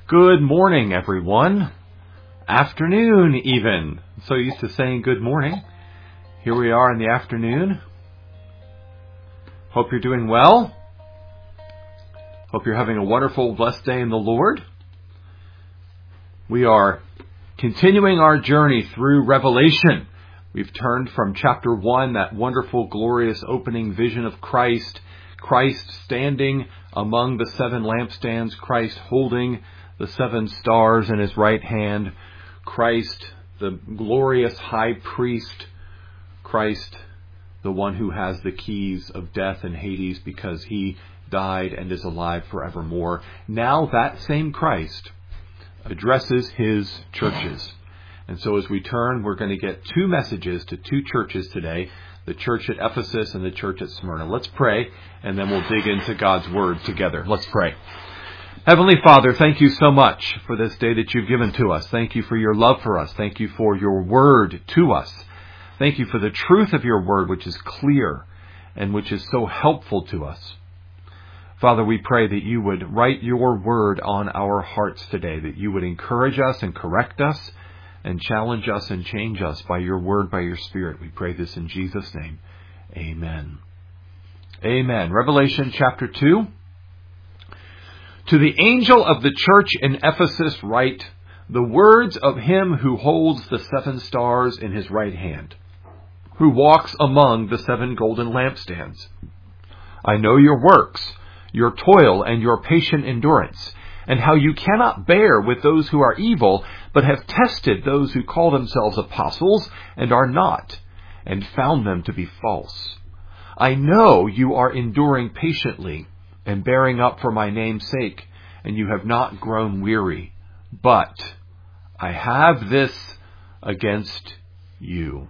Good morning, everyone. Afternoon, even. So used to saying good morning. Here we are in the afternoon. Hope you're doing well. Hope you're having a wonderful, blessed day in the Lord. We are continuing our journey through Revelation. We've turned from chapter 1, that wonderful, glorious opening vision of Christ standing among the seven lampstands, Christ holding the seven stars in his right hand, Christ, the glorious high priest, Christ, the one who has the keys of death and Hades because he died and is alive forevermore. Now that same Christ addresses his churches. And so as we turn, we're going to get two messages to two churches today, the church at Ephesus and the church at Smyrna. Let's pray, and then we'll dig into God's Word together. Let's pray. Heavenly Father, thank you so much for this day that you've given to us. Thank you for your love for us. Thank you for your Word to us. Thank you for the truth of your Word, which is clear and which is so helpful to us. Father, we pray that you would write your Word on our hearts today, that you would encourage us and correct us and challenge us and change us by your Word, by your Spirit. We pray this in Jesus' name. Amen. Amen. Revelation chapter 2. To the angel of the church in Ephesus write, the words of him who holds the seven stars in his right hand, who walks among the seven golden lampstands. I know your works, your toil and your patient endurance, and how you cannot bear with those who are evil, but have tested those who call themselves apostles and are not, and found them to be false. I know you are enduring patiently and bearing up for my name's sake, and you have not grown weary. But I have this against you,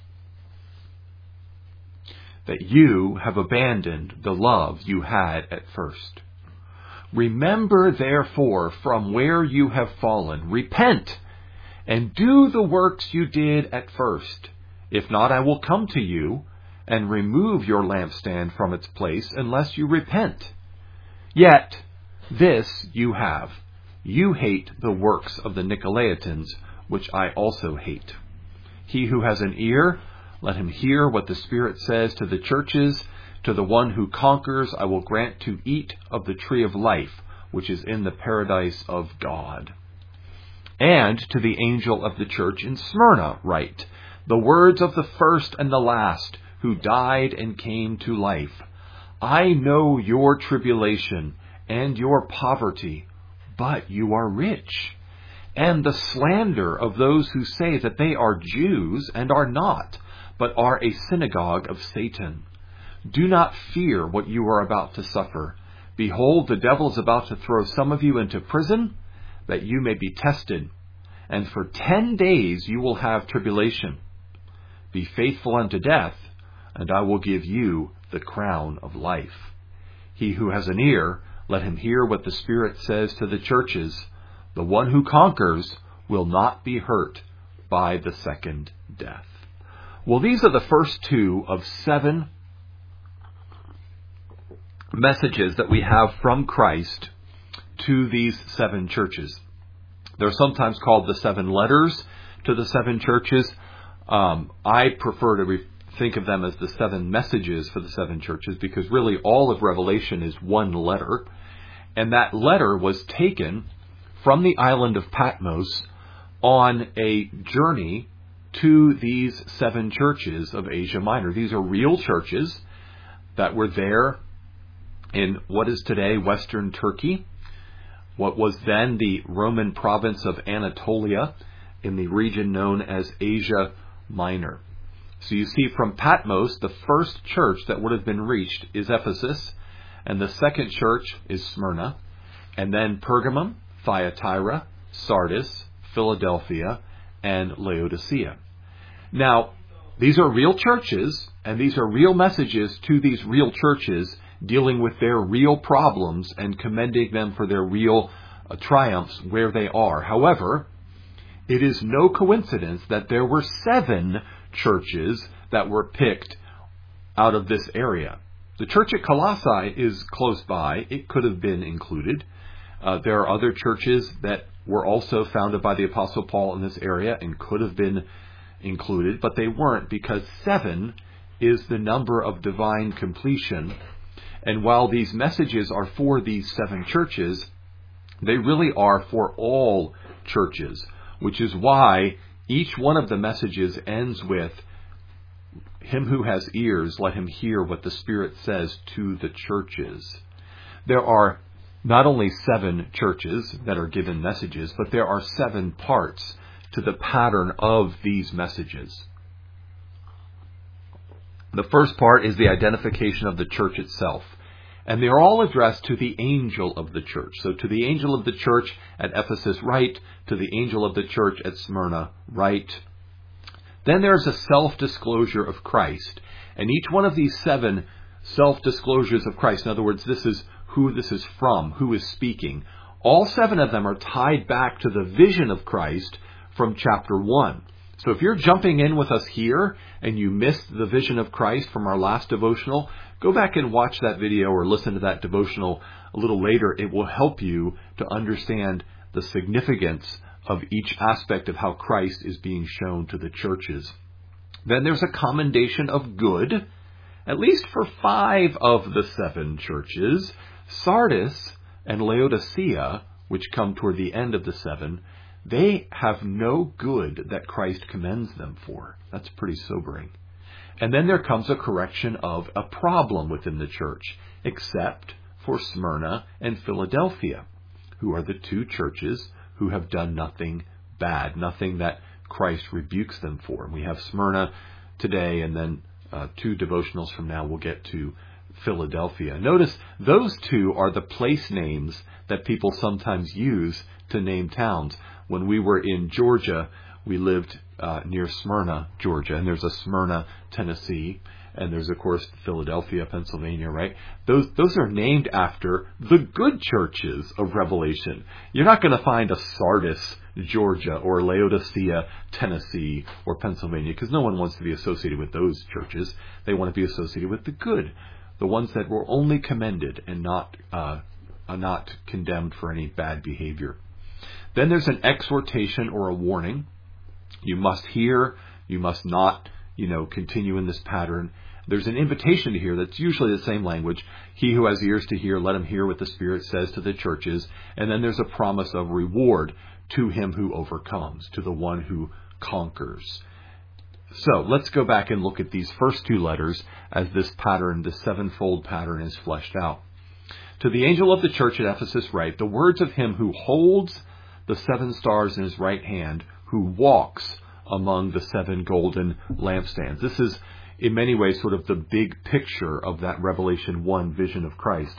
that you have abandoned the love you had at first. Remember, therefore, from where you have fallen, repent, and do the works you did at first. If not, I will come to you and remove your lampstand from its place unless you repent. Yet this you have. You hate the works of the Nicolaitans, which I also hate. He who has an ear, let him hear what the Spirit says to the churches. To the one who conquers, I will grant to eat of the tree of life, which is in the paradise of God. And to the angel of the church in Smyrna write, the words of the first and the last, who died and came to life. I know your tribulation and your poverty, but you are rich, and the slander of those who say that they are Jews and are not, but are a synagogue of Satan. Do not fear what you are about to suffer. Behold, the devil is about to throw some of you into prison, that you may be tested, and for 10 days you will have tribulation. Be faithful unto death, and I will give you the crown of life. He who has an ear, let him hear what the Spirit says to the churches. The one who conquers will not be hurt by the second death. Well, these are the first two of 7 messages that we have from Christ to these 7 churches. They're sometimes called the 7 letters to the 7 churches. I prefer to think of them as the 7 messages for the 7 churches, because really all of Revelation is one letter. And that letter was taken from the island of Patmos on a journey to these 7 churches of Asia Minor. These are real churches that were there in what is today Western Turkey, what was then the Roman province of Anatolia, in the region known as Asia Minor. So you see, from Patmos, the first church that would have been reached is Ephesus, and the second church is Smyrna, and then Pergamum, Thyatira, Sardis, Philadelphia, and Laodicea. Now, these are real churches, and these are real messages to these real churches, dealing with their real problems and commending them for their real triumphs where they are. However, it is no coincidence that there were 7 churches that were picked out of this area. The church at Colossae is close by. It could have been included. There are other churches that were also founded by the Apostle Paul in this area and could have been included, but they weren't, because 7 is the number of divine completion. And while these messages are for these 7 churches, they really are for all churches, which is why each one of the messages ends with, "Him who has ears, let him hear what the Spirit says to the churches." There are not only 7 churches that are given messages, but there are 7 parts to the pattern of these messages. The first part is the identification of the church itself. And they are all addressed to the angel of the church. So to the angel of the church at Ephesus, write. To the angel of the church at Smyrna, write. Then there's a self-disclosure of Christ. And each one of these 7 self-disclosures of Christ, in other words, this is who this is from, who is speaking. All 7 of them are tied back to the vision of Christ from chapter 1. So if you're jumping in with us here and you missed the vision of Christ from our last devotional, go back and watch that video or listen to that devotional a little later. It will help you to understand the significance of each aspect of how Christ is being shown to the churches. Then there's a commendation of good, at least for 5 of the 7 churches. Sardis and Laodicea, which come toward the end of the 7, they have no good that Christ commends them for. That's pretty sobering. And then there comes a correction of a problem within the church, except for Smyrna and Philadelphia, who are the 2 churches who have done nothing bad, nothing that Christ rebukes them for. And we have Smyrna today, and then 2 devotionals from now we'll get to Philadelphia. Notice those 2 are the place names that people sometimes use to name towns. When we were in Georgia, we lived near Smyrna, Georgia, and there's a Smyrna, Tennessee, and there's, of course, Philadelphia, Pennsylvania, right? Those are named after the good churches of Revelation. You're not going to find a Sardis, Georgia, or Laodicea, Tennessee, or Pennsylvania, because no one wants to be associated with those churches. They want to be associated with the good, the ones that were only commended and not condemned for any bad behavior. Then there's an exhortation or a warning. You must hear, you must not, continue in this pattern. There's an invitation to hear that's usually the same language. He who has ears to hear, let him hear what the Spirit says to the churches. And then there's a promise of reward to him who overcomes, to the one who conquers. So let's go back and look at these first 2 letters as this pattern, the 7-fold pattern, is fleshed out. To the angel of the church at Ephesus write, the words of him who holds the 7 stars in his right hand, who walks among the 7 golden lampstands. This is, in many ways, sort of the big picture of that Revelation 1 vision of Christ.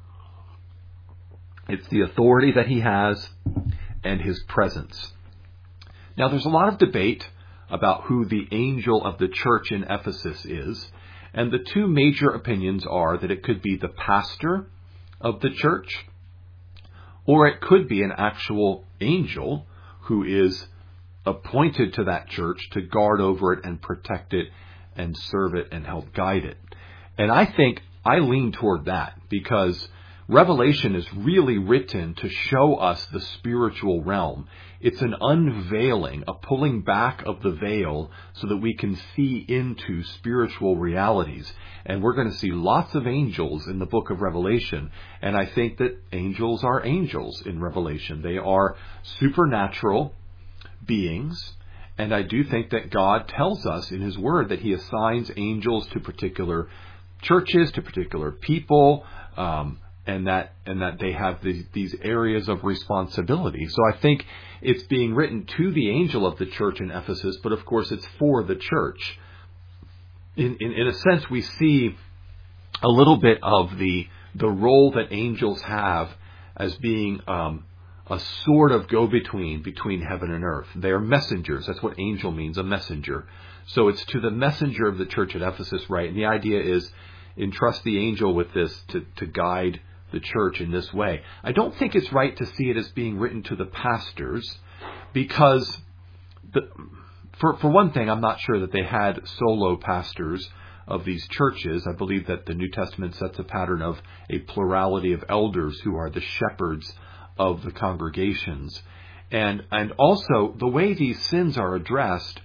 It's the authority that he has and his presence. Now, there's a lot of debate about who the angel of the church in Ephesus is, and the 2 major opinions are that it could be the pastor of the church, or it could be an actual angel who is appointed to that church to guard over it and protect it and serve it and help guide it. And I think I lean toward that, because Revelation is really written to show us the spiritual realm. It's an unveiling, a pulling back of the veil so that we can see into spiritual realities. And we're going to see lots of angels in the book of Revelation. And I think that angels are angels in Revelation. They are supernatural beings. And I do think that God tells us in his word that he assigns angels to particular churches, to particular people, and that they have these areas of responsibility. So I think it's being written to the angel of the church in Ephesus, but of course it's for the church. In a sense, we see a little bit of the role that angels have as being a sort of go-between between heaven and earth. They are messengers. That's what angel means, a messenger. So it's to the messenger of the church at Ephesus, right? And the idea is entrust the angel with this to guide the church in this way. I don't think it's right to see it as being written to the pastors, because for one thing, I'm not sure that they had solo pastors of these churches. I believe that the New Testament sets a pattern of a plurality of elders who are the shepherds of the congregations. And also the way these sins are addressed,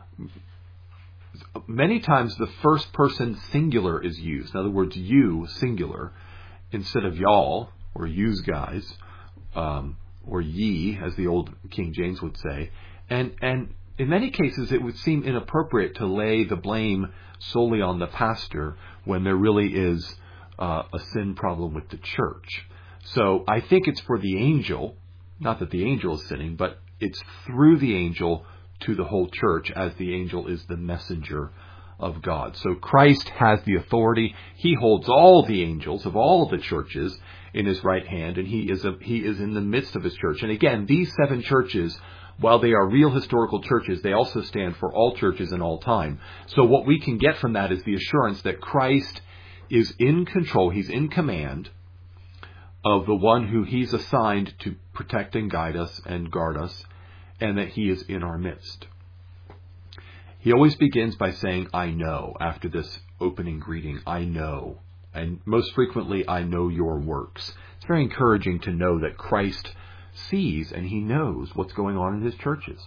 many times the first person singular is used. In other words, you singular instead of y'all or yous guys, or ye, as the old King James would say. And in many cases it would seem inappropriate to lay the blame solely on the pastor when there really is a sin problem with the church. So I think it's for the angel, not that the angel is sinning, but it's through the angel to the whole church, as the angel is the messenger of God. So Christ has the authority. He holds all the angels of all of the churches in his right hand, and he is in the midst of his church. And again, these 7 churches, while they are real historical churches, they also stand for all churches in all time. So what we can get from that is the assurance that Christ is in control. He's in command of the one who he's assigned to protect and guide us and guard us, and that he is in our midst. He always begins by saying, I know, after this opening greeting. I know. And most frequently, I know your works. It's very encouraging to know that Christ sees and he knows what's going on in his churches.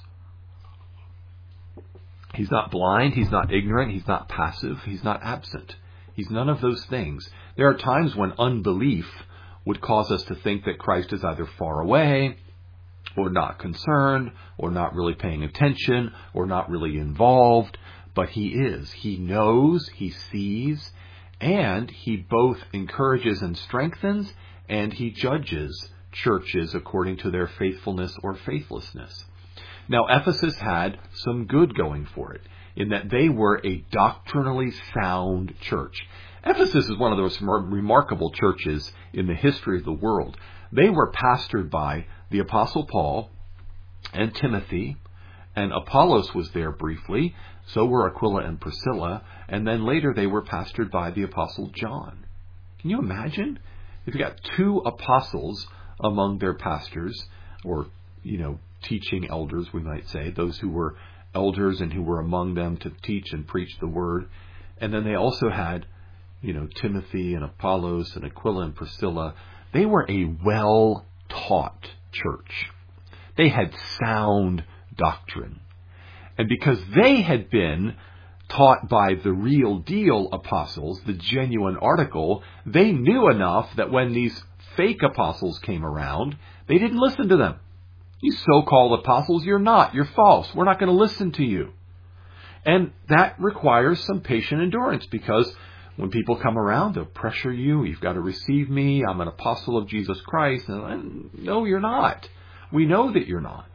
He's not blind, he's not ignorant, he's not passive, he's not absent. He's none of those things. There are times when unbelief would cause us to think that Christ is either far away, or not concerned, or not really paying attention, or not really involved. But he is. He knows, he sees, and he both encourages and strengthens, and he judges churches according to their faithfulness or faithlessness. Now, Ephesus had some good going for it, in that they were a doctrinally sound church. Ephesus is one of the most remarkable churches in the history of the world. They were pastored by the Apostle Paul and Timothy, and Apollos was there briefly, so were Aquila and Priscilla, and then later they were pastored by the Apostle John. Can you imagine? If you got 2 apostles among their pastors, or, teaching elders, we might say, those who were elders and who were among them to teach and preach the word, and then they also had, Timothy and Apollos and Aquila and Priscilla. They were a well-taught church. They had sound doctrine. And because they had been taught by the real deal apostles, the genuine article, they knew enough that when these fake apostles came around, they didn't listen to them. You so-called apostles, you're not. You're false. We're not going to listen to you. And that requires some patient endurance, because when people come around, they'll pressure you. You've got to receive me. I'm an apostle of Jesus Christ. And no, you're not. We know that you're not.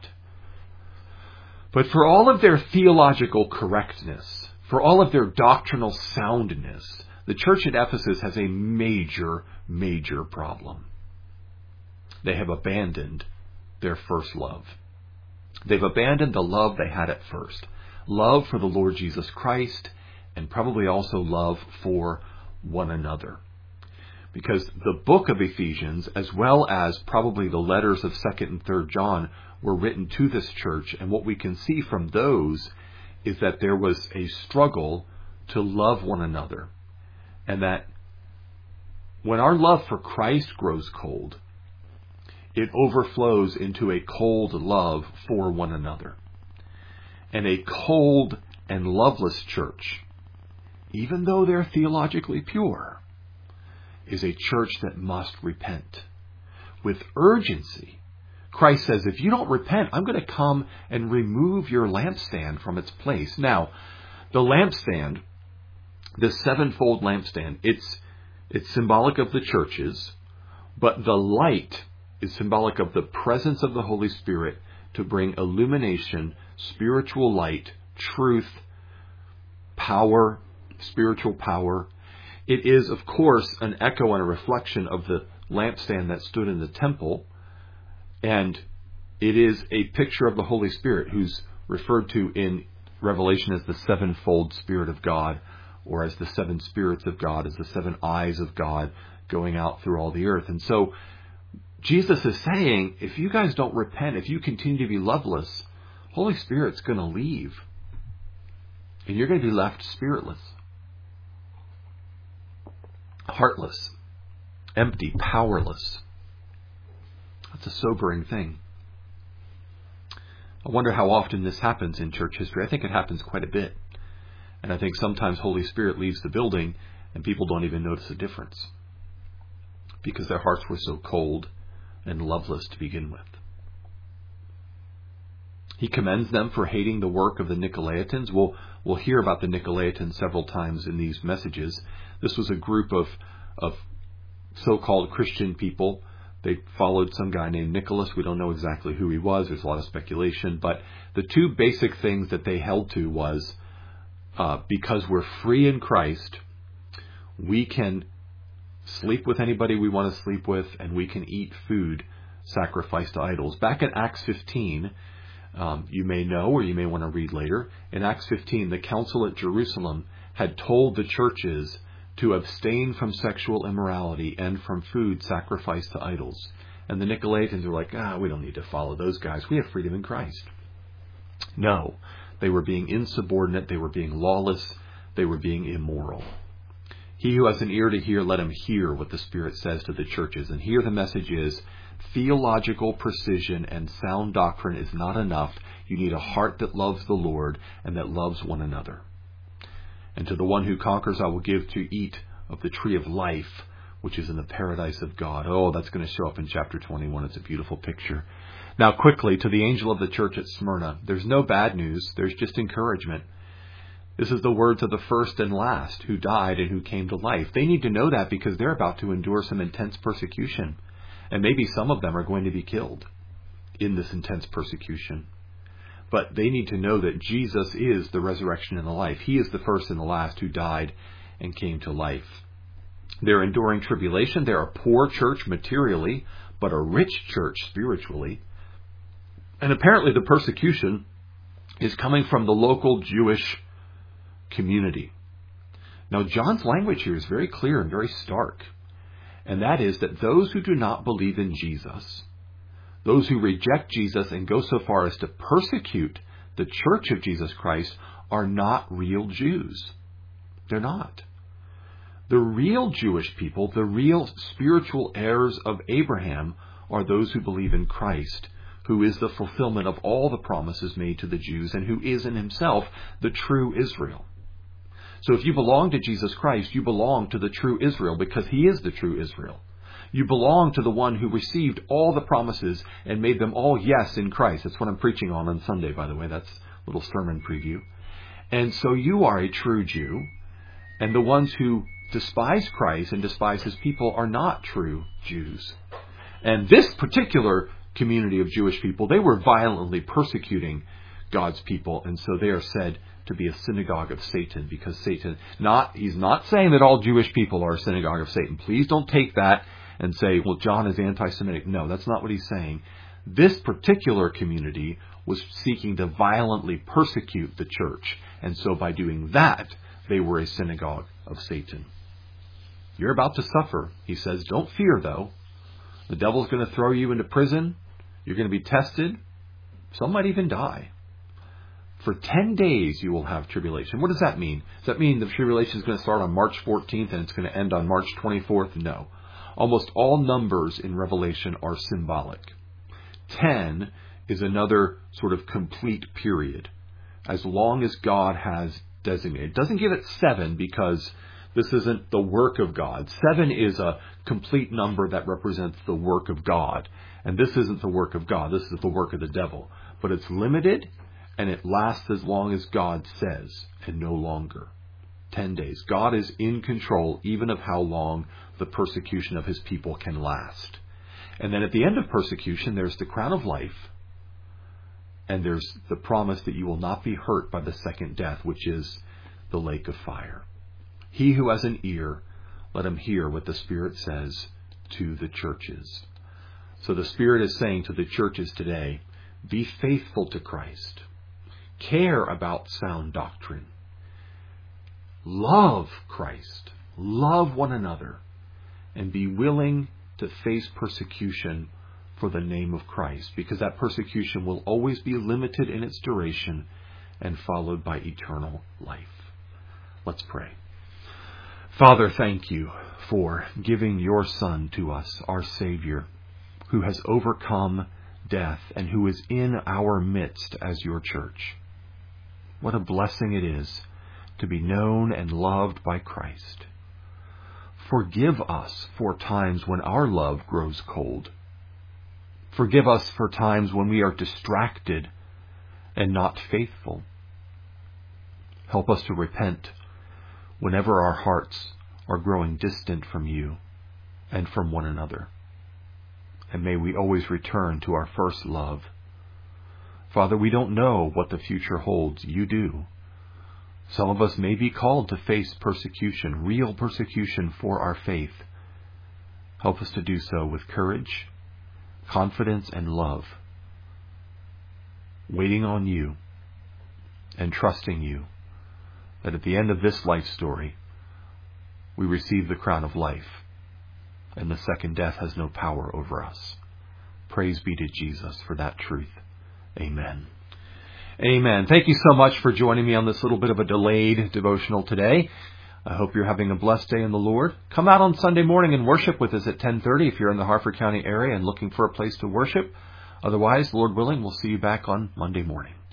But for all of their theological correctness, for all of their doctrinal soundness, the church at Ephesus has a major, major problem. They have abandoned their first love. They've abandoned the love they had at first. Love for the Lord Jesus Christ, and probably also love for one another. Because the book of Ephesians, as well as probably the letters of 2nd and 3rd John, were written to this church, and what we can see from those is that there was a struggle to love one another. And that when our love for Christ grows cold, it overflows into a cold love for one another. And a cold and loveless church, even though they're theologically pure, is a church that must repent with urgency. Christ says, if you don't repent, I'm going to come and remove your lampstand from its place. Now, the lampstand, the 7-fold lampstand, it's symbolic of the churches, but the light is symbolic of the presence of the Holy Spirit to bring illumination, spiritual light, truth, power, spiritual power. It is, of course, an echo and a reflection of the lampstand that stood in the temple, and it is a picture of the Holy Spirit, who's referred to in Revelation as the 7-fold Spirit of God, or as the 7 spirits of God, as the 7 eyes of God going out through all the earth. And so Jesus is saying, if you guys don't repent, if you continue to be loveless, Holy Spirit's going to leave. And you're going to be left spiritless, heartless, empty, powerless. It's a sobering thing. I wonder how often this happens in church history. I think it happens quite a bit. And I think sometimes Holy Spirit leaves the building and people don't even notice the difference because their hearts were so cold and loveless to begin with. He commends them for hating the work of the Nicolaitans. We'll hear about the Nicolaitans several times in these messages. This was a group of so-called Christian people. They followed some guy named Nicholas. We don't know exactly who he was. There's a lot of speculation. But the two basic things that they held to was because we're free in Christ, we can sleep with anybody we want to sleep with, and we can eat food sacrificed to idols. Back in Acts 15, you may know, or you may want to read later, in Acts 15, the council at Jerusalem had told the churches to abstain from sexual immorality and from food sacrificed to idols. And the Nicolaitans were like, we don't need to follow those guys. We have freedom in Christ. No, they were being insubordinate. They were being lawless. They were being immoral. He who has an ear to hear, let him hear what the Spirit says to the churches. And here the message is, theological precision and sound doctrine is not enough. You need a heart that loves the Lord and that loves one another. And to the one who conquers, I will give to eat of the tree of life, which is in the paradise of God. Oh, that's going to show up in chapter 21. It's a beautiful picture. Now, quickly, to the angel of the church at Smyrna, there's no bad news. There's just encouragement. This is the words of the first and last who died and who came to life. They need to know that because they're about to endure some intense persecution. And maybe some of them are going to be killed in this intense persecution. But they need to know that Jesus is the resurrection and the life. He is the first and the last who died and came to life. They're enduring tribulation. They're a poor church materially, but a rich church spiritually. And apparently the persecution is coming from the local Jewish community. Now, John's language here is very clear and very stark. And that is that those who do not believe in Jesus, those who reject Jesus and go so far as to persecute the church of Jesus Christ, are not real Jews. They're not. The real Jewish people, the real spiritual heirs of Abraham, are those who believe in Christ, who is the fulfillment of all the promises made to the Jews and who is in himself the true Israel. So if you belong to Jesus Christ, you belong to the true Israel because he is the true Israel. You belong to the one who received all the promises and made them all yes in Christ. That's what I'm preaching on Sunday, by the way. That's a little sermon preview. And so you are a true Jew, and the ones who despise Christ and despise his people are not true Jews. And this particular community of Jewish people, they were violently persecuting God's people, and so they are said to be a synagogue of Satan, because Satan, he's not saying that all Jewish people are a synagogue of Satan. Please don't take that and say, well, John is anti-Semitic. No, that's not what he's saying. This particular community was seeking to violently persecute the church, and so by doing that, they were a synagogue of Satan. You're about to suffer, he says. Don't fear, though. The devil's going to throw you into prison. You're going to be tested. Some might even die. For 10 days you will have tribulation. What does that mean? Does that mean the tribulation is going to start on March 14th and it's going to end on March 24th? No. Almost all numbers in Revelation are symbolic. 10 is another sort of complete period, as long as God has designated. It doesn't give it 7 because this isn't the work of God. 7 is a complete number that represents the work of God. And this isn't the work of God. This is the work of the devil. But it's limited, and it lasts as long as God says, and no longer. 10 days. God is in control even of how long the persecution of his people can last. And then at the end of persecution, there's the crown of life, and there's the promise that you will not be hurt by the second death, which is the lake of fire. He who has an ear, let him hear what the Spirit says to the churches. So the Spirit is saying to the churches today, be faithful to Christ. Care about sound doctrine. Love Christ. Love one another. And be willing to face persecution for the name of Christ, because that persecution will always be limited in its duration and followed by eternal life. Let's pray. Father, thank you for giving your Son to us, our Savior, who has overcome death and who is in our midst as your church. What a blessing it is to be known and loved by Christ. Forgive us for times when our love grows cold. Forgive us for times when we are distracted and not faithful. Help us to repent whenever our hearts are growing distant from you and from one another. And may we always return to our first love. Father, we don't know what the future holds. You do. Some of us may be called to face persecution, real persecution for our faith. Help us to do so with courage, confidence, and love, waiting on you and trusting you that at the end of this life story, we receive the crown of life and the second death has no power over us. Praise be to Jesus for that truth. Amen. Amen. Thank you so much for joining me on this little bit of a delayed devotional today. I hope you're having a blessed day in the Lord. Come out on Sunday morning and worship with us at 10:30 if you're in the Harford County area and looking for a place to worship. Otherwise, Lord willing, we'll see you back on Monday morning.